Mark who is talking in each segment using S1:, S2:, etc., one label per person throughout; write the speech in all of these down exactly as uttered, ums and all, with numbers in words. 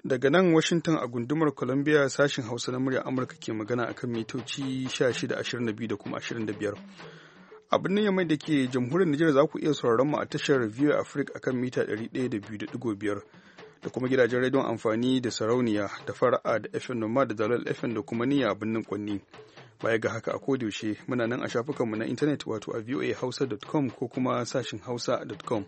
S1: daga nan Washington a gundumar Columbia sashin Hausa na muryar Amurka ke magana akan mitoci sha shida, ashirin da biyu da kuma ashirin da biyar. A birnin Yamai da ke jamhuriyar Nijar za ku iya sauraron mu a tashar V O A Africa akan mita ɗari ɗaya da biyu da ɗigo biyar da kuma gidajen rediyon amfani da sarauniya da fara'a da F M Noma da Dalal F M da kuma niyya a birnin Kwanni. Baya ga haka a kodayaushe muna nan a shafukanmu na intanet wato a voa hausa dot com ko kuma sashin hausa dot com.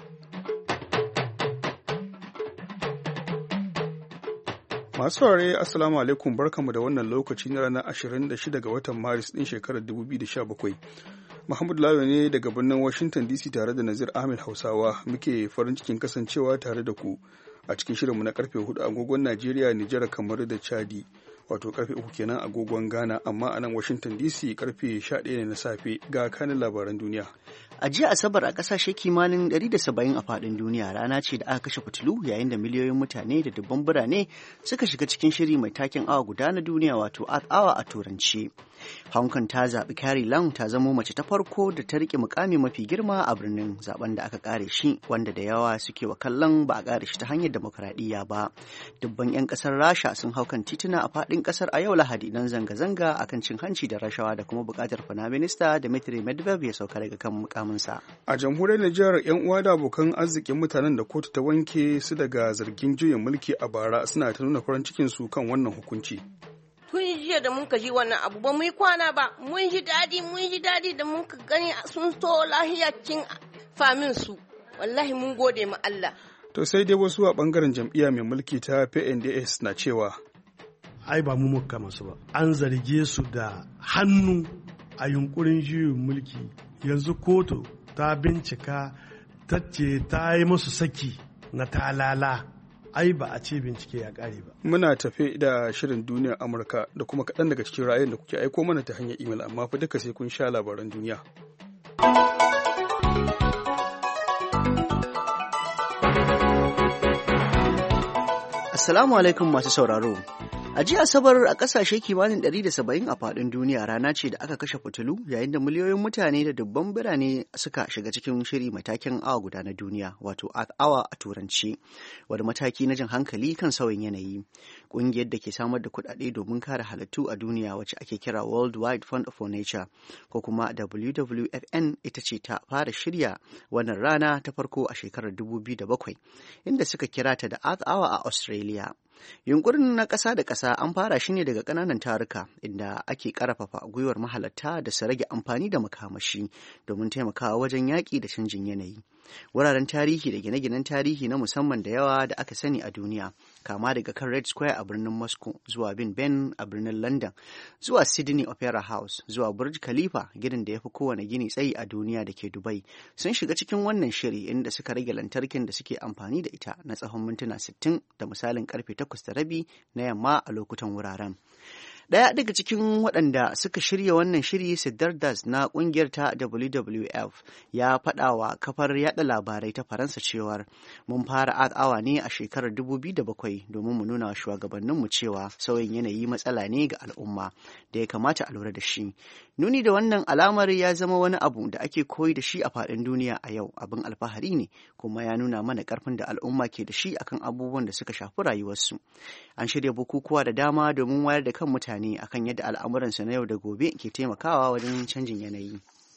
S1: Masu saurare Assalamu alaikum, barkanmu da wannan lokaci na ranar ashirin da shida ga watan Maris ɗin shekarar dubu biyu da sha bakwai. Muhammadu Lalo ne daga birnin Washington D C tare da Nazir Ahmed Hausawa muke farin cikin kasancewa tare da ku a cikin shirinmu na karfe hudu agogon Najeriya, Nijar, kamar da Chadi, wato karfe uku kenan agogon Ghana, amma a nan Washington D C karfe sha ɗaya ne na safe. Ga kanin labaran duniya.
S2: A jiya Asabar a ƙasashe kimanin ɗari da saba'in a faɗin duniya rana ce da aka kashe fitilu yayin da miliyoyin mutane da dubban birane suka shiga cikin shiri mai taken awa guda na duniya wato Earth Hour a turanci. Hong Kong ta zaɓi Carrie Lam ta zamo mace ta farko da ta riƙe mukami mafi girma a birnin, zaben da aka ƙare shi wanda da yawa suke wa kallon ba a ƙare shi ta hanyar demokuraɗiyya ba. Dubban 'yan ƙasar Rasha sun hau kan tituna a faɗin ƙasar a yau Lahadi don zanga-zanga akan cin hanci da rashawa da kuma buƙatar Firaminista Dmitry Medvedev ya sauka daga kan mukaminsa.
S1: A jamhuriyar Nijar, 'yan uwa da abokan arzikin mutanen da kotu ta wanke su daga zargin juyin mulki a bara suna ta nuna farin cikin su kan wannan hukunci.
S3: Tun jiya da mun ji wannan abu ba mu yi kwana ba, mun ji daɗi mun ji daɗi da mun gani sun to lahiyacin famin su, wallahi mun gode ma Allah.
S1: To sai dai wasu a bangaren jam'iyya mai mulki ta P N D S na cewa
S4: ai ba mu muka masu ba, an zarge su da hannu a yunkurin juyin mulki. Yanzu kotu ta bincika ta ce ta yi musu saki na talala, ai ba a ce bincike ya ƙare ba.
S1: Muna tafe da shirin duniyar Amurka da kuma kaɗan daga cikin ra'ayin da kuke aiko mana ta hanyar imel, amma fa duka sai kun sha labaran duniya.
S2: Assalamu alaikum masu sauraro. A jiya Asabar a ƙasashe kimanin ɗari da saba'in a faɗin duniya rana ce da aka kashe fitilu yayin da miliyoyin mutane da dubban birane suka shiga cikin shiri matakin awa guda na duniya wato Earth Hour a turanci, wani mataki na jin hankali kan sauyin yanayi. Ƙungiyar da ke samar da kuɗaɗe domin kare halittu a duniya wacce ake kira World Wide Fund for Nature ko kuma W W F N ita ce ta fara shirya wannan rana ta farko a shekarar dubu biyu da bakwai inda suka kira ta da Earth Hour a Australia. Yunkurin na ƙasa da ƙasa an fara shi ne daga ƙananan taruka inda ake ƙarfafa gwiwar mahalarta da su rage amfani da makamashi domin taimakawa wajen yaƙi da canjin yanayi. Wuraren tarihi da gine-ginen tarihi na musamman da yawa da aka sani a duniya, kama daga kan Red Square a birnin Moscow zuwa Big Ben a birnin London zuwa Sydney Opera House zuwa Burj Khalifa, gidan da ya fi kowane gini tsayi a duniya da ke Dubai, sun shiga cikin wannan shiri inda suka rage lantarkin da suke amfani da ita na tsawon mintuna sittin da misalin karfe takwas da rabi na yamma a lokutan wuraren. Ɗaya daga cikin waɗanda suka shirya wannan shiri, Siddharth na ƙungiyar ta W W F, ya faɗa wa kafar yaɗa labarai ta Faransa cewar mun fara Earth Hour ne a shekarar dubu biyu da bakwai domin mu nuna wa shugabanninmu cewa sauyin yanayi matsala ne ga al'umma da ya kamata a lura da shi. Nuni da wannan alamar ya zama wani abu da ake koyi da shi a faɗin duniya a yau, abin alfahari ne kuma ya nuna mana ƙarfin da al'umma ke da shi akan abubuwan da suka shafi rayuwarsu. An shirya bukukuwa da dama domin wayar da kan mutane akan yadda al'amuransu na yau da gobe ke taimakawa wajen canjin yanayi.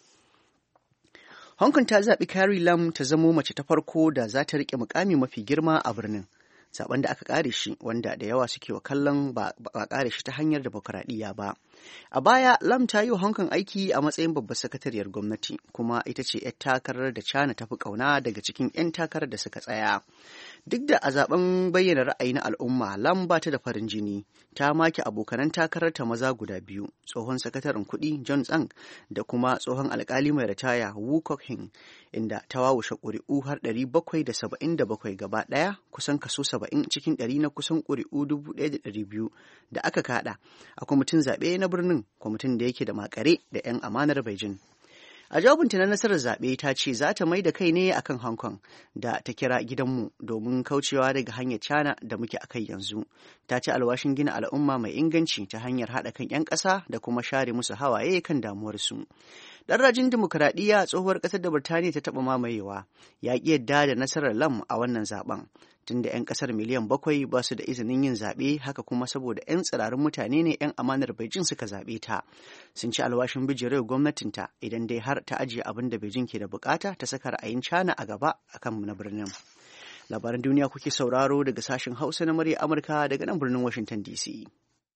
S2: Hong Kong ta zaɓi Carrie Lam ta zamo mace ta farko da za ta riƙe mukami mafi girma a birnin. Zaben da aka ƙare shi wanda da yawa suke wa kallon ba a ƙare shi ta hanyar demokuraɗiyya ba. A baya, Lam ta yi wa Hong Kong aiki a matsayin babbar sakatariyar gwamnati, kuma ita ce 'yar takarar da China ta fi ƙauna daga cikin 'yan takarar da suka tsaya. Duk da a zaben bayyana ra'ayi na al'umma, Lam ba ta da farin jini, ta make abokanan takararta maza guda biyu, tsohon sakataren kuɗi John Tsang da kuma tsohon alkali mai ritaya Wu Kok-hing, inda ta wawushe ƙuri'u har ɗari bakwai da saba'in da bakwai gaba ɗaya, kusan kaso saba'in cikin ɗari na kusan ƙuri'u dubu ɗaya da ɗari biyu da aka kaɗa a kwamitin zaɓe na birnin, kwamitin da yake da makare da 'yan amanar Beijing. A jawabinta na nasarar zaɓe ta ce za ta mai da kai ne akan Hong Kong da ta kira gidanmu domin kaucewa daga hanyar China da muke a kai yanzu. Ta ci alwashin gina al'umma mai inganci ta hanyar haɗa kan 'yan ƙasa da kuma share musu hawaye kan damuwarsu. Ɗan rajin dimokuraɗiyya tsohuwar ƙasar da Birtaniya ta taɓa mamayewa ya ƙi yadda da nasarar Lam a wannan zaɓen. tunda 'yan kasar miliyan bakwai ba su da izinin yin zaɓe, haka kuma saboda 'yan tsirarin mutane ne 'yan amanar Beijing suka zaɓe ta. Sun ci alwashin bijirewa gwamnatinta idan dai har ta ajiye abin da Beijing ke da bukata ta saka ra'ayin China a gaba akan na birnin. Labaran duniya kuke sauraro daga sashen Hausa na murya Amurka daga nan birnin Washington D C.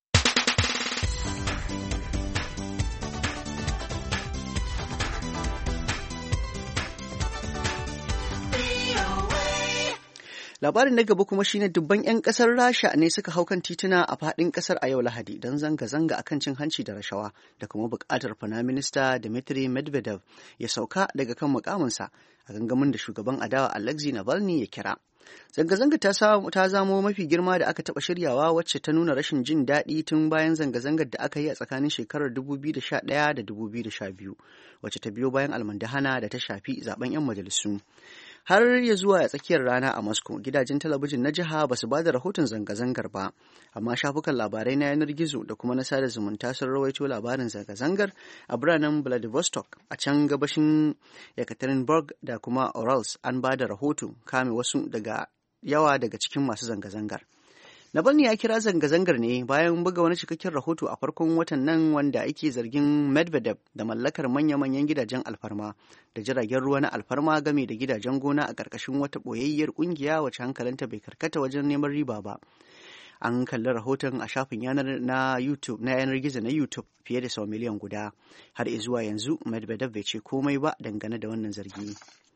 S2: Labarin na gaba kuma shine dubban 'yan kasar Rasha ne suka hau kan tituna a faɗin kasar a yau Lahadi don zanga-zanga akan cin hanci da rashawa da kuma buƙatar Firaminista Dmitry Medvedev ya sauka daga kan mukaminsa a gangamin da shugaban adawa Alexei Navalny ya kira. Zanga-zanga ta zamo mafi girma da aka taɓa shiryawa, wacce ta nuna rashin jin daɗi tun bayan zanga-zangar da aka yi a tsakanin shekarar dubu biyu da sha ɗaya da dubu biyu da sha biyu, wacce ta biyo bayan almundahana da ta shafi zaben 'yan majalisu. Har ya zuwa a tsakiyar rana a Moscow, gidajen talabijin na jiha ba su ba da rahoton zanga-zangar ba, amma shafukan labarai na yanar gizo da kuma na sada zumunta sun rawaito labarin zanga-zangar a biranen Vladivostok a can gabashin Yekaterinburg da kuma Urals. An ba da rahoto kame wasu daga yawa daga cikin masu zanga-zangar. Navalny ya kira zanga-zangar ne bayan buga wani cikakken rahoto a farkon watan nan wanda ake zargin Medvedev da mallakar manya-manyan gidajen alfarma da jiragen ruwa na alfarma game da gidajen gona a ƙarƙashin wata ɓoyayyiyar ƙungiya wacce hankalinta bai karkata wajen neman riba ba. An kalli rahoton a shafin yanar na YouTube na yanar gizo na YouTube fiye da sau miliyan guda. Har zuwa yanzu Medvedev bai ce komai ba dangane da wannan zargi.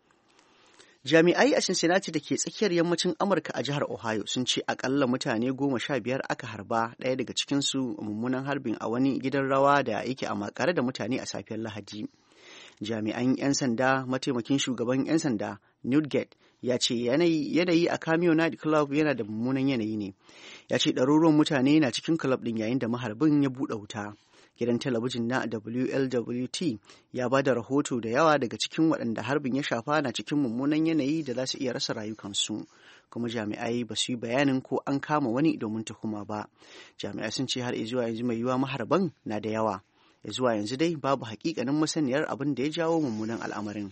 S2: Jami'ai a Cincinnati da ke tsakiyar yammacin Amurka a jihar Ohio sun ce akalla mutane goma sha biyar aka harba, ɗaya daga cikinsu mummunan harbin a wani gidan rawa da yake a makare da mutane a safiyar Lahadi. Jami'an 'yan sanda, mataimakin shugaban 'yan sanda Newt Gate ya ce yanayi a Cameo Night Club yana da mummunan yanayi ne. Ya ce ɗaruruwan mutane na cikin club ɗin yayin da maharbin ya buɗe wuta. Gidan talabijin na W L W T ya ba da rahoto da yawa daga cikin waɗanda harbin ya shafa na cikin mummunan yanayi da za su iya rasa rayukansu, kuma jami'ai ba su yi bayanin ko an kama wani domin tuhuma ba. Jami'ai sun ce har zuwa yanzu mai yiwuwa maharban na da yawa. Zuwa yanzu dai babu hakikanin masaniyar abin da ya jawo mummunan al'amarin.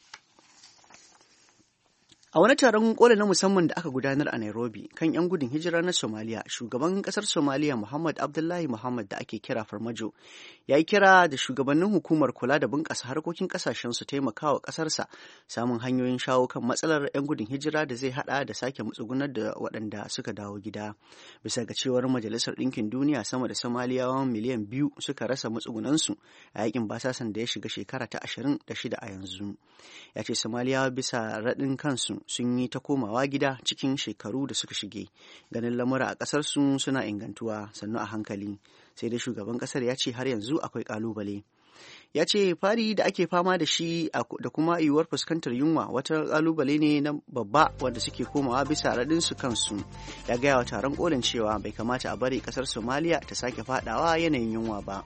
S2: A wani taron koli na musamman da aka gudanar a Nairobi kan 'yan gudun hijira na Somalia, shugaban kasar Somalia Muhammad Abdullahi Muhammad da ake kira Farmajo ya yi kira da shugabannin hukumar kula da bunƙasa harkokin ƙasashen su taimaka wa ƙasarsa samun hanyoyin shawo kan matsalar 'yan gudun hijira da zai haɗa da sake matsugunar da waɗanda suka dawo gida. Bisa ga cewar Majalisar Ɗinkin Duniya, sama da Somaliyawa miliyan biyu suka rasa matsugunansu a yakin basasan da ya shiga shekara ta ashirin da shida a yanzu. Ya ce Somaliyawa bisa raɗin kansu sun yi ta komawa gida cikin shekaru da suka shige, ganin lamura a ƙasarsu suna ingantuwa sannu a hankali, sai dai shugaban ƙasar ya ce har yanzu akwai ƙalubale. Ya ce fari da ake fama da shi da kuma yiwuwar fuskantar yunwa wata ƙalubale ne na babba wanda suke komawa bisa raɗinsu kansu. Ya gaya wa taron ƙolin cewa bai kamata a bari ƙasar Somaliya ta sake faɗawa yanayin yunwa ba.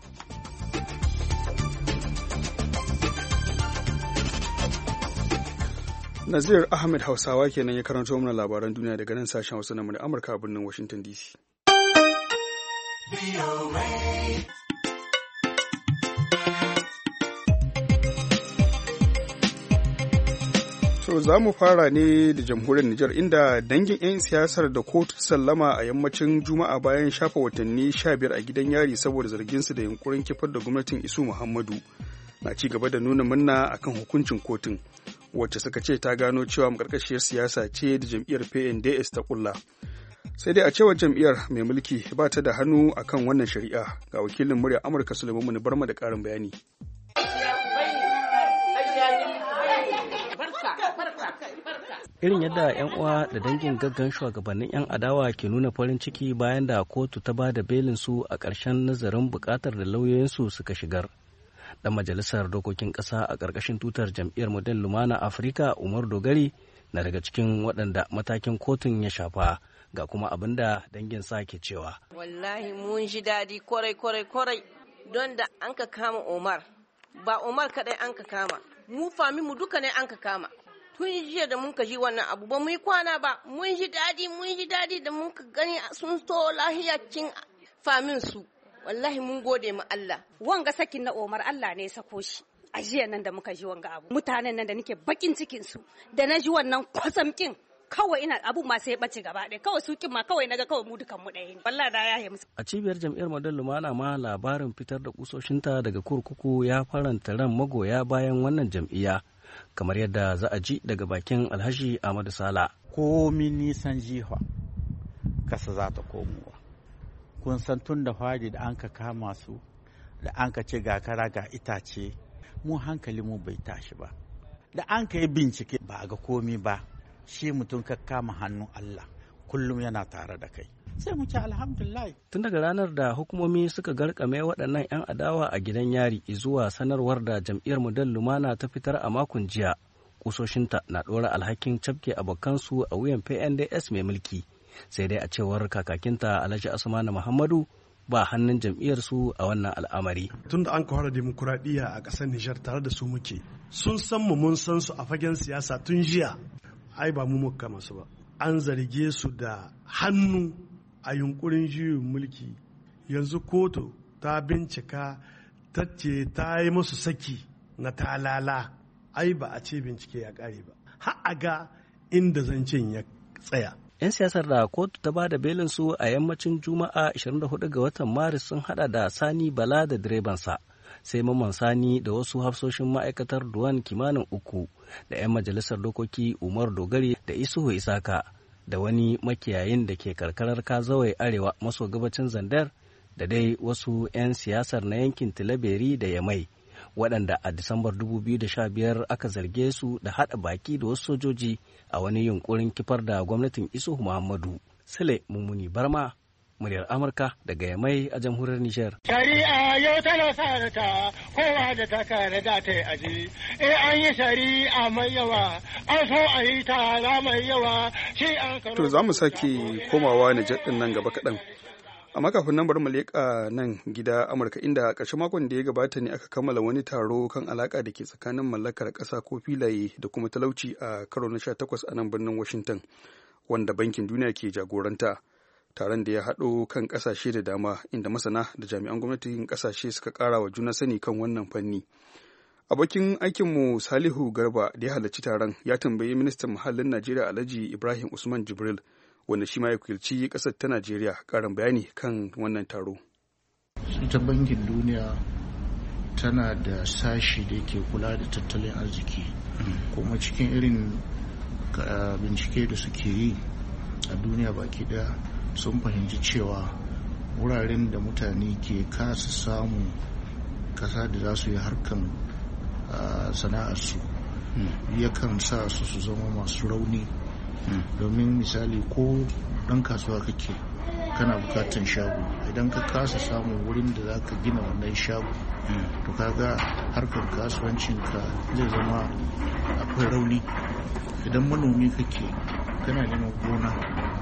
S1: Nazir Ahmed Hausawa kenan ya karanto mana labaran duniya daga nan sashen Hausa na Amurka a birnin Washington D C. To za mu fara ne da jamhuriyar Nijar, inda dangin 'yan siyasar da kotu sallama a yammacin Juma'a bayan shafa watanni sha biyar a gidan yari saboda zarginsu da yunkurin kifar da gwamnatin Isu Muhammadu na ci gaba da nuna murna akan hukuncin kotun, wacce suka ce ta gano cewa makarkashiyar siyasa ce da jam'iyyar P N D S ta kulla. Sai dai a cewar jam'iyyar mai mulki ba ta da hannu akan wannan shari'a. Ga wakilin murya Amurka Sulaiman Muni Barma da ƙarin bayani.
S5: Irin yadda 'yan uwa da dangin gaggan shugabannin 'yan adawa ke nuna farin ciki bayan da kotu ta ba da belinsu a ƙarshen nazarin buƙatar da lauyoyinsu suka shigar. Dan majalisar dokokin ƙasa a ƙarƙashin tutar jam'iyyar Model Lumana Afirka Umar Dogari na daga cikin waɗanda matakin kotun ya shafa, ga kuma abin da dangin sa ke cewa.
S3: Wallahi mun ji daɗi kwarai kwarai kwarai don da an ka kama Umar, ba Umar kaɗai an ka kama, mu fami mu duka ne an ka kama. Tun jiya da mun ka ji wannan abu ba mu yi kwana ba, mun ji daɗi mun ji daɗi da mun ka gani sun to lahiyacin famin su. Wallahi mun gode ma Allah.
S6: Wanga sakin na Omar Allah ne ya sako shi. A jiya nan da muka ji wanga abu. Mutanen nan da nake bakin cikin su da na ji wannan kwasamkin kawai ina abun ma sai ya bace gaba ɗaya kawai su kin ma kawai naga kawai mu dukan mu ɗaya ne wallahi da ya musu.
S5: A cibiyar jam'iyyar Model Lumana ma labarin fitar da kusoshinta daga kurkuku ya faranta ran magoya bayan wannan jam'iyya kamar yadda za a ji daga bakin Alhaji Ahmadu Sala.
S7: Komi nisan jiha kasa za ta komowa. Kun san tun da fari da an ka kama su da an ka ce ga kara ga itace mu hankali mu bai tashi ba. Da an ka yi bincike ba a ga komi ba. Shi mutum ka kama hannun Allah kullum yana tare da kai sai mu ci alhamdulillah. Tun
S5: daga ranar da hukumomi suka garkame waɗannan 'yan adawa a gidan yari zuwa sanarwar da jam'iyyar Model Lumana ta fitar a makon jiya, kusoshinta na ɗora alhakin cafke abokansu a wuyan P N D S mai mulki, sai dai a cewar kakakinta Alhaji Asmanu Muhammadu ba hannun jam'iyyarsu a wannan al'amari.
S4: Tun da an kawar demokuraɗiyya a ƙasar Nijar tare da su muke, sun san mu mun san su a fagen siyasa tun jiya. Ai ba mu muka masu ba, an zarge su da hannu a yunkurin juyin mulki. Yanzu kotu ta bincika ta ce ta yi musu saki na talala. Ai ba a ce bincike ya ƙare ba, har a ga inda zancen ya tsaya.
S5: 'Yan siyasar da kotu ta ba da belinsu a yammacin Juma'a ashirin da hudu ga watan Maris sun hada da Sani Bala da direbansa, sai Mamman Sani da wasu hafsoshin ma'aikatar Duwan kimanin uku, da 'yan majalisar dokoki Umar Dogari da Isuhu Isaka, da wani makiyayin da ke karkarar Kazawai arewa maso gabacin Zandar, da dai wasu 'yan siyasar na yankin Tilaberi da Yamai, waɗanda a Disambar dubu biyu da sha biyar aka zarge su da haɗa baki da wasu sojoji a wani yunkurin kifar da gwamnatin Isuhu Muhammadu. Sule Mummuni Barma, muryar Amurka daga Yamai a jamhuriyar Nijar.
S8: Shari'a yau tana sa ta kowa da ta kare da ta yi aji. Eh an yi shari'a mai yawa, an so a yi tara mai yawa, shi an karo.
S1: To za mu sake komawa Nijar ɗin nan gaba kaɗan. Amma kafin nan bari mu leƙa nan gida Amurka inda a ƙarshen makon da ya gabata ne aka kammala wani taro kan alaƙa da ke tsakanin mallakar ƙasa ko filaye da kuma talauci a karo na sha takwas a nan birnin Washington, wanda Bankin Duniya ke jagoranta. Taron da ya haɗo kan ƙasashe da dama inda masana da jami'an gwamnatin ƙasashe suka ƙara wa juna sani kan wannan fanni. Abokin aikinmu Salihu Garba da ya halarci taron ya tambayi ministan muhallin Najeriya Alhaji Ibrahim Usman Jibril, wanda shi ma ya wakilci ƙasar ta Najeriya, ƙarin bayani kan wannan taro.
S9: Ita Bankin Duniya tana da sashi da ke kula da tattalin arziki, kuma cikin irin bincike da suke yi a duniya baki daya sun fahimci cewa wuraren da mutane ke kasa samun kasa da za su yi harkan sana'arsu yakan sa su su zama masu rauni. Domin misali ko ɗan kasuwa kake kana bukatan shago, idan ka kasa samun wurin da za ka gina wannan shago to kaga harkar kasuwancinka zai zama akwai rauni. Idan manomi kake kana neman gona,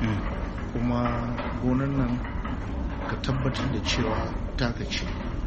S9: kuma gonan nan ka tabbatar da cewa taka ce.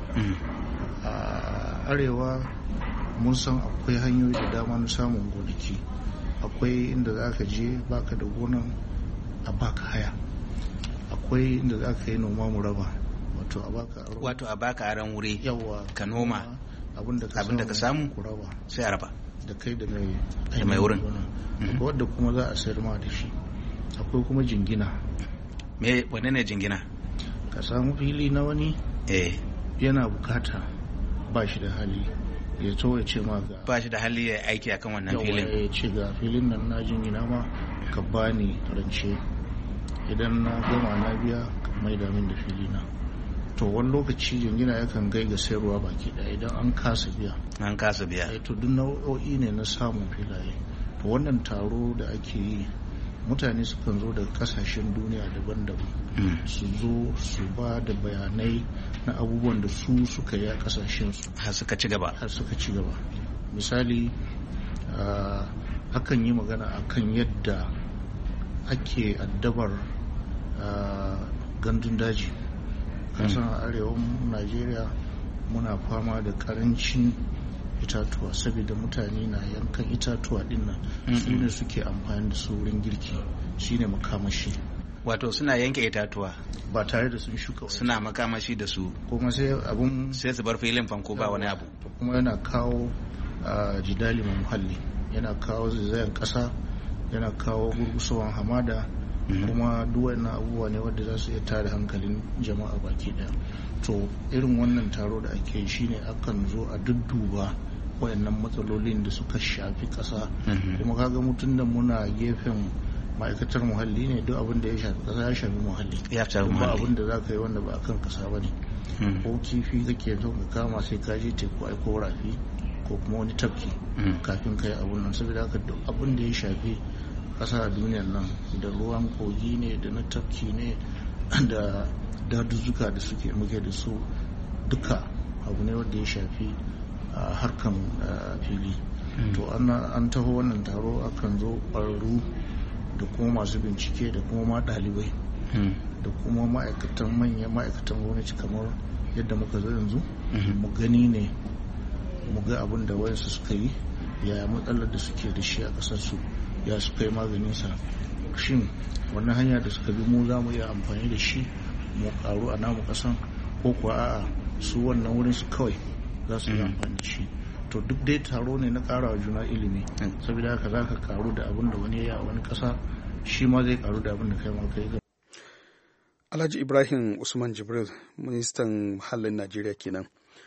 S9: A arewa mun san akwai hanyoyi da dama na samun gonaki. Akwai inda za ka je baka da gonan a baka haya, akwai inda za ka yi noma mu raba, wato a baka aro,
S10: wato a baka aron wuri
S9: yawa
S10: ka noma
S9: abinda ka samu ku raba
S10: sai a raba
S9: da kai da mai
S10: da mai wurin.
S9: Akwai wadda kuma za a sayar ma da shi. Akwai kuma jingina.
S10: Me wane ne jingina?
S9: Ka samu fili na wani
S10: eh
S9: yana bukata ba shi da hali ya so ya ce ma ga
S10: ba shi da hali ya aiki akan wannan filin,
S9: ya ce ga filin nan na jingina ma ka bani rance, idan na goma na biya ka maida min da filina. To wani lokaci jingina yakan gai ga sayarwa baki daya idan an kasa biya
S10: an kasa biya
S9: to duk nau'o'i ne na samun filaye. To wannan taro da ake yi mutane sukan zo daga kasashen duniya daban-daban su zo su ba da bayanai na abubuwan da su suka yi a kasashensu
S10: har suka ci gaba
S9: har suka ci gaba. Misali akan yi magana akan yadda ake addabar gandun daji. Kasan a arewan Najeriya muna fama da karancin itatuwa saboda mutane na yankan itatuwa din nan su ne suke amfani da su wurin girki, shine makamashi.
S10: Wato suna yanke itatuwa
S9: ba tare da sun shuka,
S10: suna makamashi da su,
S9: kuma sai abun
S10: sai su bar filin fanko ba wani abu.
S9: Kuma yana kawo jidali ma muhalli, yana kawo zaizayen kasa, yana kawo gurgusawan hamada kuma duk wannan abubuwa ne wanda za su iya tada hankalin jama'a baki daya. To irin wannan taro da ake yi shine akan zo a dudduba wayannan matsalolin da suka shafi kasa kuma kaga mutum da muna gefen ma'aikatar muhalli ne, duk abin da ya shafi kasa ya shafi muhalli,
S10: ya shafi
S9: ba
S10: muhalli.
S9: abin da za ka yi wanda ba akan kasa ba ne. Ko kifi kake so ka kama sai ka je teku ai ko rafi ko kuma wani tafki kafin ka yi abun nan, saboda haka duk abin da ya shafi kasa a duniyar nan, da ruwan kogi ne da na tafki ne da dazuzzuka da suke muke da su, duka abu ne wanda ya shafi harkan fili. To an taho wannan taro akan zo ƙwararru da kuma masu bincike da kuma ma ɗalibai da kuma ma'aikatan manyan ma'aikatan gwamnati kamar yadda muka zo yanzu mu gani ne, mu ga abin da wayansu suka yi, yaya matsalar da suke da shi a ƙasar su ya suka yi maganinsa, shin wannan hanya da suka bi mu za mu iya amfani da shi mu karu a namu ƙasan, ko kuwa a'a su wannan wurin su kawai za su yi amfani da shi. To duk dai taro ne na ƙarawa juna ilimi, saboda haka za ka karu da abin da wani ya a wani ƙasa, shi ma zai karu da abin da kai ma kai.
S1: Alhaji Ibrahim Usman Jibril, ministan muhallin Najeriya kenan.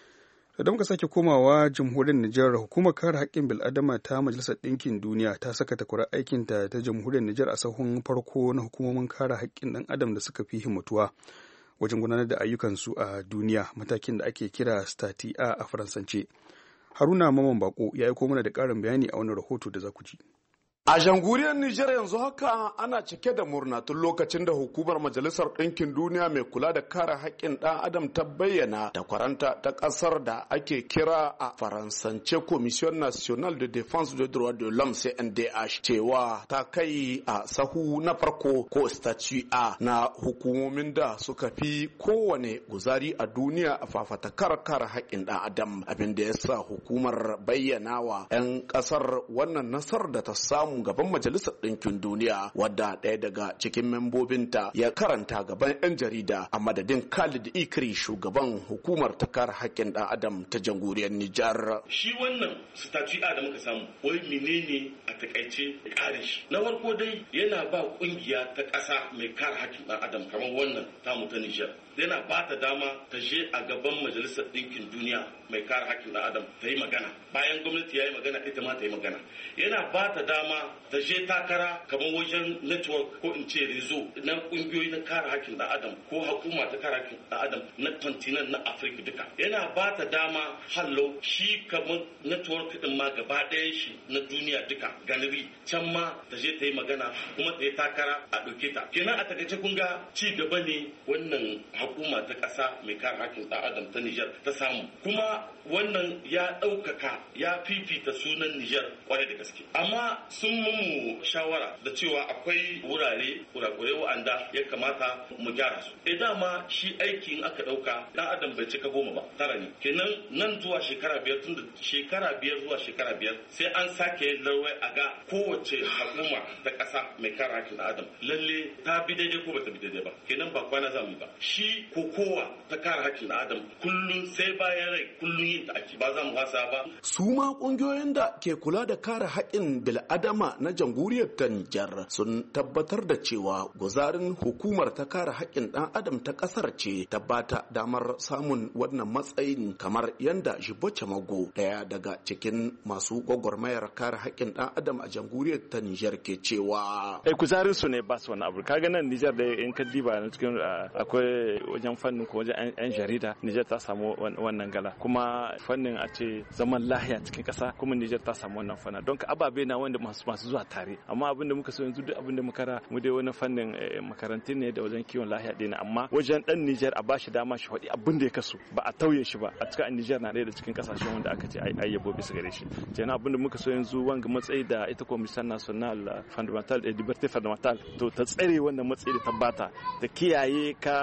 S1: Da muka sake komawa jamhuriyar Nijar, hukumar kare haƙƙin bil'adama ta Majalisar Ɗinkin Duniya ta saka takwarar aikinta ta jamhuriyar Nijar a sahun farko na hukumomin kare haƙƙin ɗan adam da suka fi himmatuwa wajen gudanar da ayyukansu a duniya, matakin da ake kira Stati A a Faransance. Haruna Maman Bako ya aiko mana da ƙarin bayani a wani rahoto da za ku ji.
S11: A jamhuriyar Nijar yanzu haka ana cike da murna tun lokacin da hukumar Majalisar Ɗinkin Duniya mai kula da kare haƙƙin ɗan adam ta bayyana takwaranta ta ƙasar da ake kira a Faransance Commission Nationale de Défense des Droits de l'Homme C N D H cewa ta kai a sahu na farko ko statut A na hukumomin da suka fi kowane guzari a duniya a fafatakar kare haƙƙin ɗan adam, abin da ya sa hukumar bayyana wa 'yan ƙasar wannan nasar da ta samu gaban Majalisar Ɗinkin Duniya, wadda ɗaya daga cikin membobinta ya karanta gaban 'yan jarida a madadin Khalid Ikri, shugaban hukumar ta kare haƙƙin ɗan adam ta jamhuriyar Nijar.
S12: Shi wannan statut A da muka samu, wai menene a takaice kare shi? Na farko dai yana ba kungiya ta ƙasa mai kare haƙƙin ɗan adam kamar wannan tamu ta Nijar, yana ba ta dama ta je a gaban Majalisar Ɗinkin Duniya mai kare haƙƙin ɗan adam ta yi magana. Bayan gwamnati ya yi magana, ita ma ta yi magana. Yana ba ta dama ta je takara kamar wajen network ko in ce rezo na kungiyoyi na kare hakkin ɗan adam ko hukuma ta kare hakkin ɗan adam na continent na Afirka duka. Yana ba ta dama hallo shi kamar network din ma gaba ɗaya shi na duniya duka ganiri can ma ta je ta yi magana kuma ta yi takara a ɗauke ta. Kenan a takaice kun ga ci gaba ne wannan hukuma ta ƙasa mai kare hakkin ɗan adam ta Nijar ta samu. Kuma wannan ya ɗaukaka ya fifita sunan Nijar kwarai da gaske. Amma sun mu shawara da cewa akwai wurare kurakure wa'anda ya kamata mu gyara su. E dama shi aikin aka dauka dan adam bai cika goma ba, tara ne. Kenan nan zuwa shekara biyar, tun da shekara biyar zuwa shekara biyar sai an sake larwai a ga kowace hukuma ta ƙasa mai kare hakkin adam lalle ta bi daidai ko bata bi daidai ba. Kenan ba kwana za mu ba. Shi kokowa ta kare hakkin adam kullum sai bayan rai kullum yin ta ake, ba za mu wasa ba.
S11: Su ma kungiyoyin da ke kula da kare haƙƙin bil'adama na jamhuriyar ta Nijar sun tabbatar da cewa guzarin hukumar ta kare haƙƙin ɗan adam ta ƙasar ce ta bata damar samun wannan matsayin, kamar yanda Jiboce Mago, ɗaya daga cikin masu gwagwarmayar kare haƙƙin ɗan adam a jamhuriyar ta Nijar, ke cewa.
S13: Eh kuzarin su ne ba su wani abu. Kaga nan Nijar da in ka diba na cikin akwai wajen fannin ko wajen 'yan jarida, Nijar ta samu wannan gala. Kuma fannin a ce zaman lahiya cikin ƙasa, kuma Nijar ta samu wannan fannin. Don ka ababe na wanda masu masu zuwa tare, amma abin da muka so yanzu duk abin da muka mu dai wani fannin makarantun ne da wajen kiwon lahiya ɗin, amma wajen ɗan Nijar a bashi dama shi faɗi abin da ya kaso, ba a tauye shi ba. A cikin Nijar na ɗaya da cikin ƙasashen wanda aka ce ai yabo bisa gare shi. Kenan abin da muka so yanzu wanga matsayi da ita Commission National Fundamental et Liberté Fundamentale to ta tsare wannan matsayi da ta bata, ta kiyaye ka a samu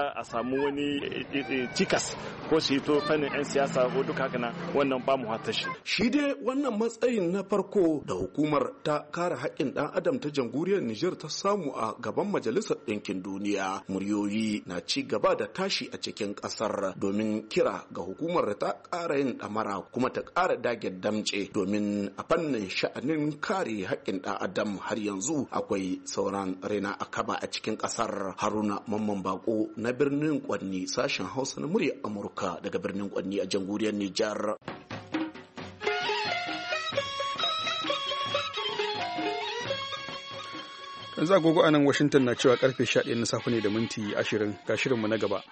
S13: samu wani cikas ko su hito fannin 'yan siyasa ko duka haka nan wannan ba mu hata shi.
S11: Shi dai wannan matsayin na farko da hukumar ta kare haƙƙin ɗan adam ta jamhuriyar Nijar ta samu a gaban Majalisar Ɗinkin Duniya. Muryoyi na ci gaba da tashi a cikin ƙasar domin kira ga hukumar ta ƙara yin ɗamara kuma ta ƙara dage damce domin a fannin sha'anin kare haƙƙin ɗan adam har yanzu akwai sauran rena akaba a cikin ƙasar. Haruna Mamman Bako na birnin Kwanni, sashen Hausa na murya Amurka daga birnin Kwanni a jamhuriyar Nijar.
S1: Yanzu agogo a nan Washington na cewa karfe sha ɗaya na safe ne da minti ashirin, ga shirinmu na gaba.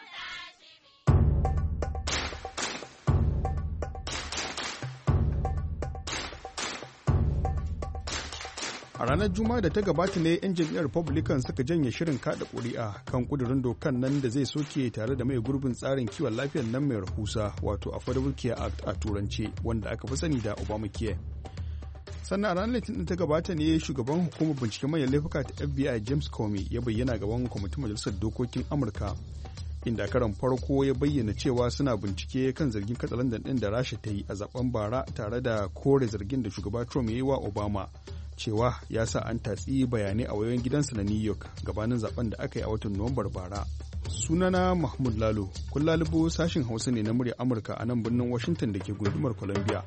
S1: A ranar Juma'a da ta gabata ne 'yan jam'iyyar Republican suka janye shirin kada ƙuri'a kan ƙudurin dokan nan da zai soke tare da mai gurbin tsarin kiwon lafiyar nan mai rahusa, wato Affordable Care Act a turance, wanda aka fi sani da Obamacare. Sannan a ranar Litinin ta gabata ne shugaban hukumar binciken manyan laifuka ta F B I James Comey ya bayyana gaban kwamitin majalisar dokokin Amurka, inda karan farko ya bayyana cewa suna bincike kan zargin katsalandan ɗin da Rasha ta yi a zaben bara, tare da kore zargin da shugaba Trump ya yi wa Obama cewa ya sa an tatsi bayanai a wayoyin gidansa na New York gabanin zaben da aka yi a watan Nuwambar bara. Sunana Mahmud Lalo, kun lalubo sashin Hausa ne na murya Amurka a nan birnin Washington da ke gundumar Columbia.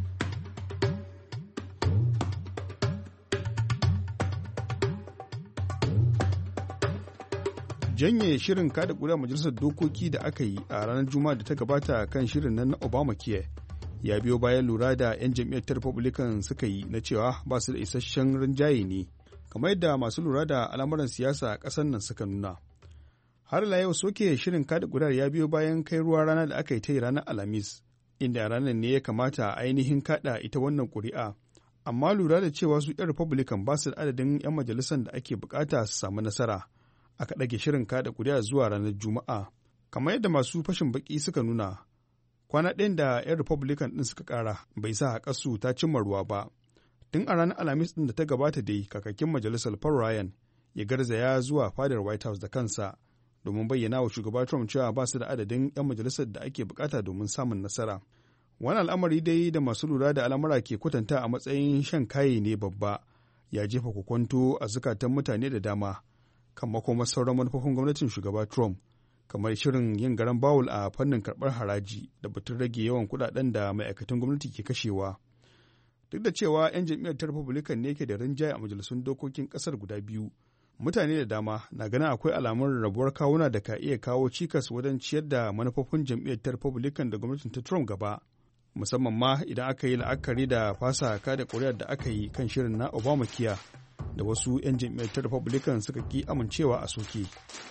S1: Janye shirin kada ƙuri'a majalisar dokoki da aka yi a ranar Juma'a da ta gabata kan shirin nan na Obamacare ya biyo bayan lura da 'yan jam'iyyar ta Republican suka yi na cewa ba su da isasshen rinjaye ne, kamar yadda masu lura da al'amuran siyasa a ƙasar nan suka nuna. Har ila yau soke shirin kada ƙuri'ar ya biyo bayan kai ruwa rana da aka yi ta yi ranar Alhamis, inda ranar ne ya kamata a ainihin kada ita wannan ƙuri'a. Amma lura da cewa su 'yan Republican ba su da adadin 'yan majalisar da ake bukata su samu nasara, aka ɗage shirin kada ƙuri'a zuwa ranar Juma'a. Kamar yadda masu fashin baki suka nuna, kwana ɗayan da 'yan Republican ɗin suka ƙara bai sa haƙarsu ta cimma ruwa ba. Tun a ranar Alhamis ɗin da ta gabata dai, kakakin majalisar Paul Ryan ya garzaya zuwa fadar White House da kansa domin bayyana wa shugaba Trump cewa ba su da adadin 'yan majalisar da ake bukata domin samun nasara. Wani al'amari dai da masu lura da al'amura ke kwatanta a matsayin shan kaye ne babba, ya jefa kokwanto a zukatan mutane da dama kan makomar sauran manufofin gwamnatin shugaba Trump, kamar shirin yin garan bawul a fannin karɓar haraji da batun rage yawan kuɗaɗen da ma'aikatan gwamnati ke kashewa. Duk da cewa 'yan jam'iyyar ta Republican ne ke da rinjaye a majalisun dokokin ƙasar guda biyu, mutane da dama na ganin akwai alamun rabuwar kawuna da ka iya kawo cikas wajen ciyar da manufofin jam'iyyar ta Republican da gwamnatin ta Trump gaba, musamman ma idan aka yi la'akari da fasa kada ƙuri'ar da aka yi kan shirin na Obamacare da wasu 'yan jam'iyyar ta Republican suka ki amincewa a soke.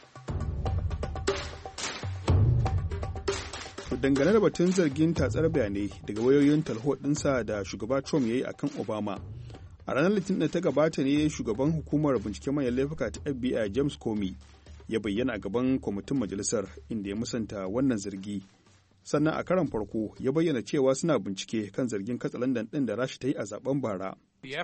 S1: Dangane da batun zargin tatsar bayanai daga wayoyin talho ɗinsa da shugaba Trump ya yi a kan Obama, a ranar Litinin da ta gabata ne shugaban hukumar binciken manyan laifuka ta F B I James Comey ya bayyana a gaban kwamitin majalisar, inda ya musanta wannan zargi. Sannan a karon farko ya bayyana cewa suna bincike kan zargin katsalandan ɗin da Rasha ta yi a zaben bara.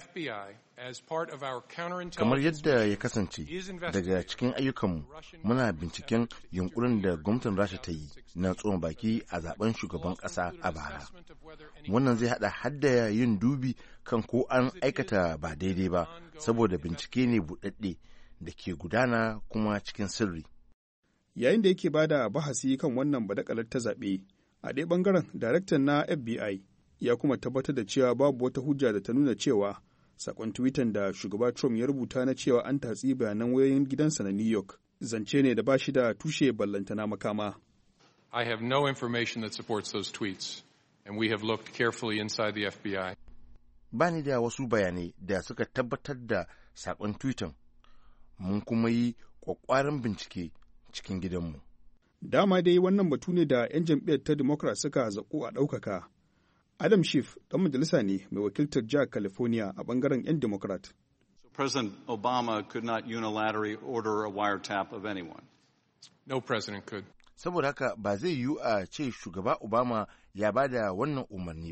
S14: Kamar yadda ya kasance daga cikin ayyukanmu, muna binciken yunkurin da gwamnatin Rasha ta yi na tsoma baki a zaben shugaban ƙasa a bara. Wannan zai haɗa hadda yin dubi kan ko an aikata ba daidai ba, saboda bincike ne buɗaɗɗe da ke gudana kuma cikin sirri.
S1: Yayin da yake bada bahasi kan wannan badakalar ta zaɓe, a ɗaya ɓangaren daraktan na F B I ya kuma tabbatar da cewa babu wata hujja da ta nuna cewa sakon Twitter da shugaba Trump ya rubuta na cewa an tatsi bayanan wayoyin gidansa na New York zance ne da ba shi da tushe ballantana makama.
S15: I have no information that supports those tweets, and we have looked carefully inside the F B I.
S14: Ba ni da wasu bayanai da suka tabbatar da sakon Twitter, mun kuma yi kwakwaran bincike cikin gidanmu.
S1: Dama dai wannan batu ne da 'yan jam'iyyar ta Democrat suka zaƙo a ɗaukaka. Adam Schiff ɗan majalisa ne mai wakiltar jihar California a ɓangaren 'yan Democrat.
S16: So President Obama could not unilaterally order a wiretap of anyone.
S15: No president could.
S14: Saboda haka ba zai yiwu a ce shugaba Obama ya ba da wannan umarni ba,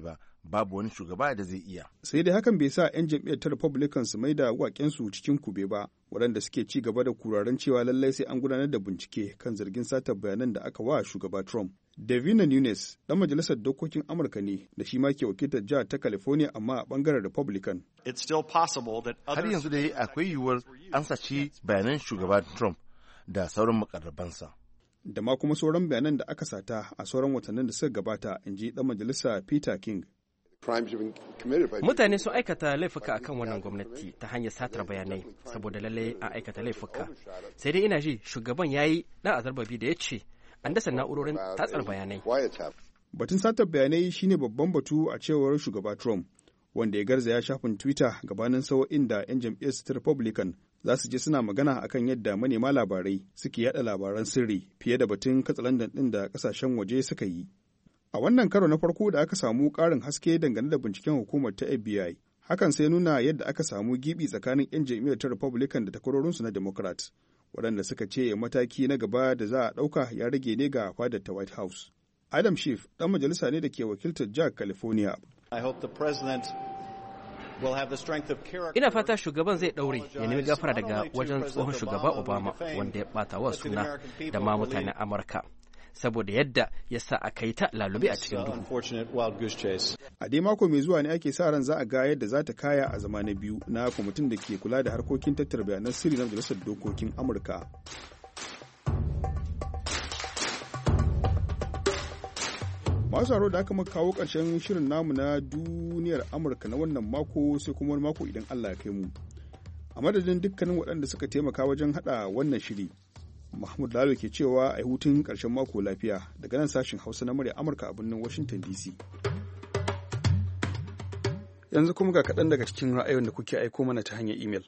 S14: babu wani shugaba da zai iya.
S1: Sai dai hakan bai sa 'yan jam'iyyar ta Republican su mai da waƙensu cikin kube ba, waɗanda suke ci gaba da kuraren cewa lallai sai an gudanar da bincike kan zargin satar bayanan da aka wa shugaba Trump. Davina Nunes, ɗan majalisar dokokin Amurka ne da shi ma ke wakiltar jihar ta California amma a ɓangaren Republican.
S14: Har yanzu dai akwai yiwuwar an saci bayanan shugaba Trump da sauran mukarrabansa.
S1: Da ma kuma sauran bayanan da aka sata a sauran watannin da suka gabata, in ji ɗan majalisa Peter King.
S17: Mutane sun aikata laifuka akan wannan gwamnati ta hanyar satar bayanai saboda lallai an aikata laifuka. Sai dai ina ji shugaban ya yi ɗan azarbabi da ya ce an dasa na'urorin tatsar bayanai.
S1: Batun satar bayanai shine babban batu a cewar shugaba Trump, wanda ya garzaya shafin Twitter gabanin sa'o'in da 'yan jam'iyyar ta Republican za su je suna magana akan yadda manema labarai suke yada labaran sirri fiye da batun katsalandan ɗin da ƙasashen waje suka yi. A wannan karo na farko da aka samu ƙarin haske dangane da binciken hukumar ta F B I, hakan sai nuna yadda aka samu gibi tsakanin 'yan jam'iyyar ta Republican da takwarorinsu na Democrat, waɗanda suka ce mataki na gaba da za a ɗauka ya rage ne ga fadar ta White House. Adam Schiff ɗan majalisa ne da ke wakiltar jihar California.
S17: Ina fata shugaban zai ɗaure ya nemi gafara daga wajen tsohon shugaba Obama wanda ya ɓata wa suna da ma mutanen Amurka. Saboda yadda ya sa aka yi ta lalube a cikin duhu.
S1: A dai mako mai zuwa ne ake sa ran za a ga yadda za ta kaya a zama na biyu na kwamitin da ke kula da harkokin tattara bayanan sirri na Majalisar Dokokin Amurka. Masu haro da aka maka kawo ƙarshen shirin namu na duniyar Amurka na wannan mako sai kuma wani mako idan Allah ya kai mu. A madadin dukkanin waɗanda suka taimaka wajen haɗa wannan shiri. Mahmud Lalo ke cewa a yi hutun ƙarshen mako lafiya daga nan sashen Hausa na murya Amurka a birnin Washington D C. Yanzu kuma ga kaɗan daga cikin ra'ayoyin da kuke aiko mana ta hanyar imel.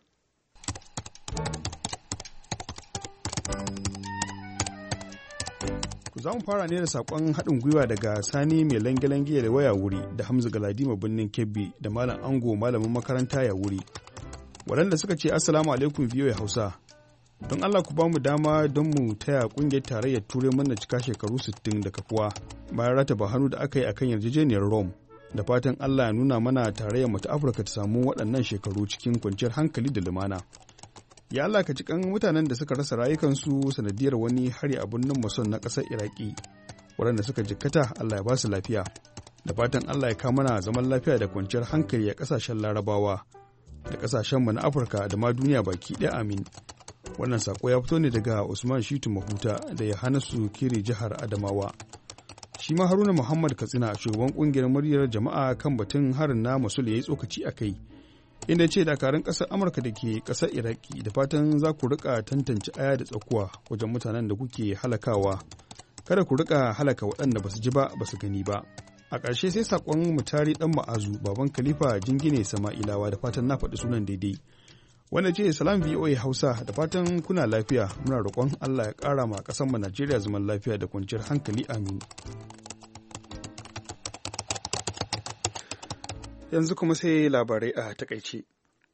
S1: Za mu fara ne da saƙon haɗin gwiwa daga Sani mai lange-lange da waya wuri da Hamza Galadima birnin Kebbi da Malam Ango malamin makaranta ya wuri. Waɗanda suka ce Assalamu alaikum V O A Hausa. Don Allah ku ba mu dama don mu taya kungiyar tarayyar turai mana cika shekaru sittin da kafuwa bayan rataba hannu da aka yi akan yarjejeniyar Rome. Da fatan Allah ya nuna mana tarayyar mu ta Afirka ta samu waɗannan shekaru cikin kwanciyar hankali da lumana. Ya Allah ka cikan mutanen da suka rasa rayukansu sanadiyar wani hari a birnin Mosul na ƙasar Iraki. Waɗanda suka jikkata Allah ya ba su lafiya. Da fatan Allah ya kawo mana zaman lafiya da kwanciyar hankali a ƙasashen Larabawa da ƙasashenmu na Afirka da ma duniya baki ɗaya amin. Wannan sako ya fito ne daga Usman Shitu Mahuta da Yohanasu Kiri jihar Adamawa. Shi ma Haruna Muhammad Katsina shugaban kungiyar muryar jama'a kan batun harin na Mosul ya yi tsokaci a kai. Inda ce dakarun ƙasar Amurka da ke ƙasar Iraki da fatan za ku rika tantance aya da tsakuwa wajen mutanen da kuke halakawa. Kada ku rika halaka waɗanda ba su ji ba ba su gani ba. A ƙarshe sai saƙon Mutari ɗan Ma'azu baban Khalifa Jingine Sama'ilawa da fatan na faɗi sunan daidai. Wanda ce salam V O A Hausa da fatan kuna lafiya muna roƙon Allah ya ƙara ma ƙasarmu Najeriya zaman lafiya da kwanciyar hankali amin. Yanzu kuma sai labarai a takaice.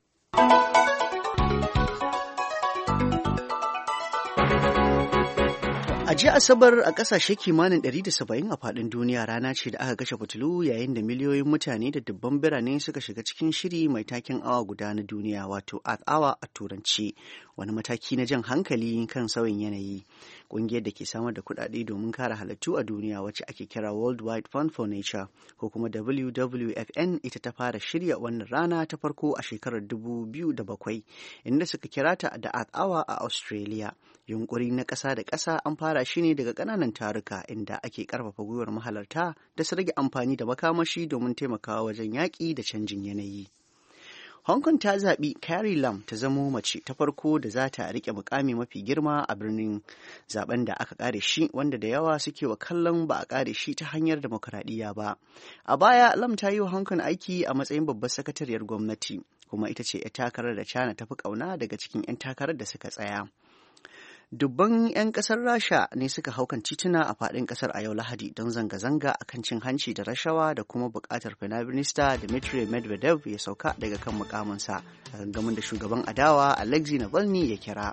S2: A jiya Asabar a ƙasashe kimanin ɗari da saba'in a faɗin duniya rana ce da aka kashe fitilu yayin da miliyoyin mutane da dubban birane suka shiga cikin shiri mai taken awa guda na duniya wato Earth Hour a turanci, wani mataki na jan hankali kan sauyin yanayi. Ƙungiyar da ke samar da kuɗaɗe domin kare halittu a duniya wacce ake kira World Wide Fund for Nature ko kuma W W F N ita ta fara shirya wannan rana ta farko a shekarar dubu biyu da bakwai inda suka kira ta da Earth Hour a Australia. Yunkuri na ƙasa da ƙasa an fara shi ne daga ƙananan taruka inda ake ƙarfafa gwiwar mahalarta da su rage amfani da makamashi domin taimakawa wajen yaƙi da canjin yanayi. Hong Kong ta zaɓi Carrie Lam ta zamo mace ta farko da za ta riƙe mukami mafi girma a birnin zaben da aka ƙare shi wanda da yawa suke wa kallon ba a ƙare shi ta hanyar demokuraɗiyya ba. A baya Lam ta yi wa Hong Kong aiki a matsayin babbar sakatariyar gwamnati kuma ita ce 'yar takarar da China ta fi ƙauna daga cikin 'yan takarar da suka tsaya. Dubban 'yan ƙasar Rasha ne suka hau kan tituna a faɗin ƙasar a yau Lahadi don zanga-zanga a kan cin hanci da rashawa da kuma buƙatar Firaminista Dmitry Medvedev ya sauka daga kan mukaminsa a gangamin da shugaban adawa Alexei Navalny ya kira.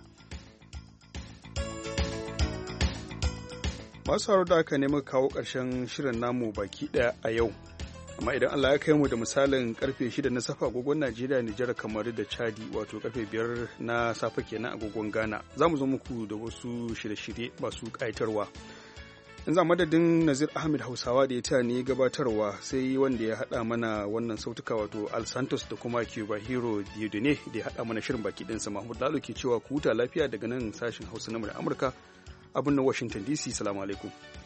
S1: Masu haro da aka nemi kawo ƙarshen shirin namu baki ɗaya a yau. amma idan Allah ya kai mu da misalin karfe shida na safa agogon Najeriya, Nijar, Kamaru da Chadi, wato karfe biyar na safe kenan agogon Ghana, za mu zo muku da wasu shirye-shirye masu ƙayatarwa. Yanzu a madadin Nazir Ahmed Hausawa da ya ta ne gabatarwa, sai wanda ya haɗa mana wannan sautuka wato Al Santos da kuma Cuba Hero Diodone da ya haɗa mana shirin baki ɗinsa. Mahmud Lalo ke cewa ku huta lafiya daga nan sashen Hausa na Amurka a birnin Washington D C. Salamu alaikum.